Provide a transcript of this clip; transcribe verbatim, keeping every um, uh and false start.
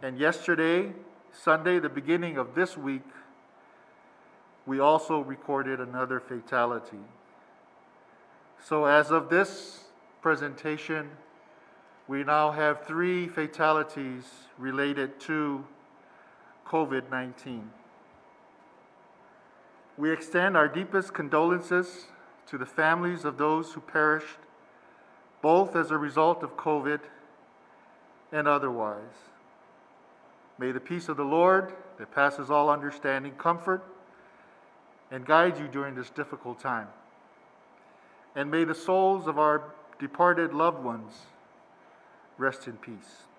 And yesterday, Sunday, the beginning of this week, we also recorded another fatality. So as of this presentation, we now have three fatalities related to COVID nineteen. We extend our deepest condolences to the families of those who perished, both as a result of COVID and otherwise. May the peace of the Lord, that passes all understanding, comfort and guide you during this difficult time. And may the souls of our departed loved ones rest in peace.